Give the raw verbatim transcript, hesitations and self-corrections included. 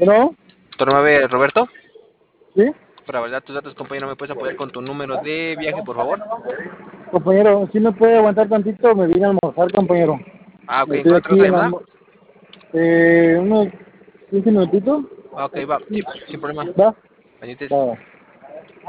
Bueno, Doctor nueve, Roberto. sí, Para validar tus datos, compañero, ¿me puedes apoyar con tu número de viaje, por favor? compañero, si me puede aguantar tantito, me vine a almorzar, compañero. Ah, ok, ¿en Estoy cuánto te aquí vas a en la... llamar? Eh, unos quince minutitos. Ah, ok, va, sí, sin problema. ¿Va? Pendientes. Va.